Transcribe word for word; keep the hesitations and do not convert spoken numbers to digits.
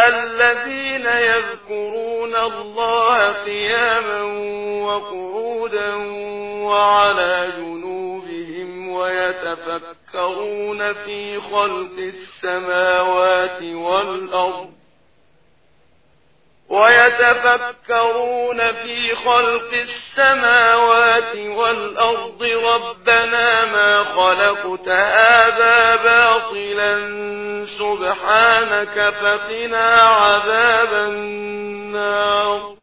الذين يذكرون الله قياما وقعودا وعلى جنوبهم ويتفكرون في خلق السماوات والأرض ويتفكرون في خلق السماوات والأرض ربنا ما خلقت هذا باطلا سبحانك فقنا عذاب النار.